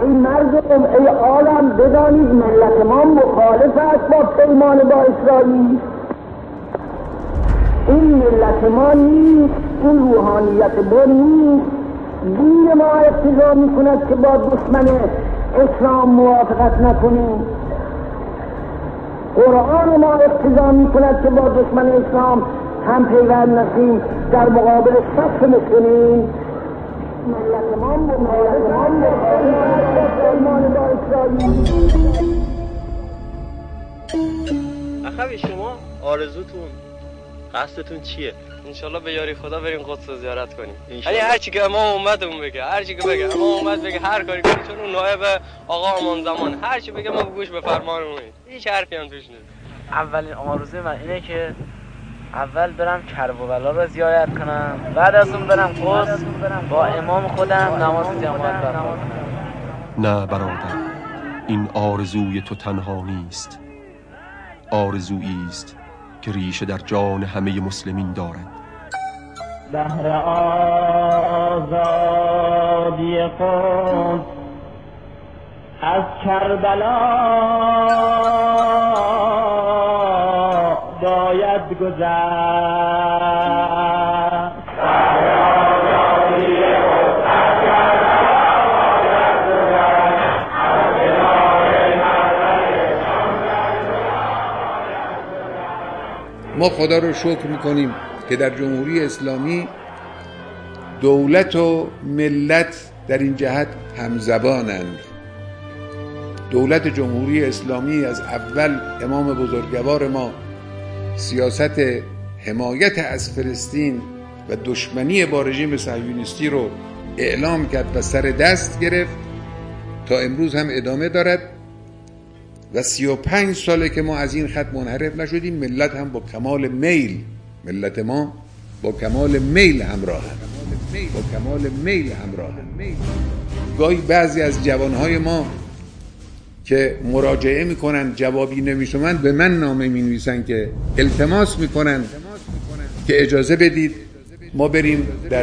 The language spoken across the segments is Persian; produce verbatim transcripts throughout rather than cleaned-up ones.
ای مردم، ای عالم، بدانید ملت ما مخالف است با پیمان با اسرائیل. این ملت ما نیست، این روحانیت ما نیست. دین ما اقتضا میکند که با دشمن اسلام موافقت نکنیم. قرآن ما اقتضا میکند که با دشمن اسلام هم پیوند نشیم در مقابل صف مسلمین. ملت ما مخالف با پیمان با اسرائیل. اخوی شما آرزوتون قصدتون چیه؟ انشالله به یاری خدا بریم قدس رو زیارت کنیم. یعنی هر چی که ما اومدمون بگه، هر چی که بگه، ما اومد بگه هر کاری کنیم، چون اون نایب آقا امان زمان هر چی بگه ما گوش به فرمانمون. هیچ حرفی هم توش نیست. اولین آرزوی من اینه که اول برم کربلا رو زیارت کنم، بعد از اون برم قدس با امام خودم نماز جماعت برپا کنم. نه برادر، این آرزوی تو تنها نیست. آرزویی است که ریشه در جان همه مسلمین دارد. بهر آزادی خود از کربلا باید گذشت. ما خدا رو شکر میکنیم که در جمهوری اسلامی دولت و ملت در این جهت همزبانند. دولت جمهوری اسلامی از اول امام بزرگوار ما سیاست حمایت از فلسطین و دشمنی با رژیم صهیونیستی رو اعلام کرد و سر دست گرفت تا امروز هم ادامه دارد و سی و پنج ساله که ما از این خط منحرف نشدیم. ملت هم با کمال میل ملت ما با کمال میل همراه هم. با کمال میل همراه هم. گاهی بعضی از جوانهای ما که مراجعه میکنن جوابی نمیشوند به من نامه مینویسن که التماس میکنن که اجازه بدید ما بریم در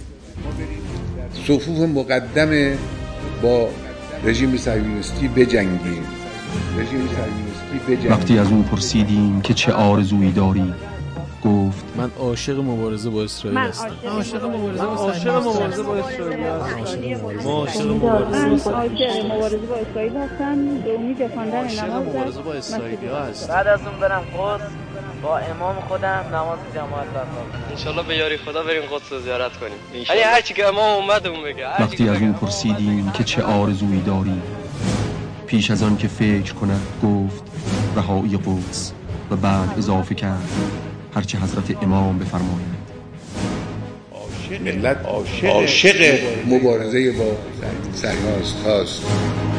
صفوف مقدم با رژیم صهیونیستی بجنگیم. رژیم صهیونیستی بجنگیم. وقتی از اون پرسیدیم که چه آرزویی داری، گفت من عاشق مبارزه با اسرائیل هستم. من عاشق مبارزه با عاشق مبارزه با اسرائیل هستم. ما عاشق مبارزه با اسرائیل هستم. دومی دفاندن نماز مبارزه با اسرائیلی ها هستم. بعد از اون برم قدس با امام خودم نماز جماعت برپا کنم. انشالله به یاری خدا بریم قدس رو زیارت کنیم. یعنی هر چی که ما اومدمون بگه. وقتی از اون پرسیدیم که چه آرزویی داری، پیش از آن که فکر کند گفت رهایی قدس و بعد اضافه کرد هرچه حضرت امام بفرمایند. ملت عاشق مبارزه با صهیونیست هاست.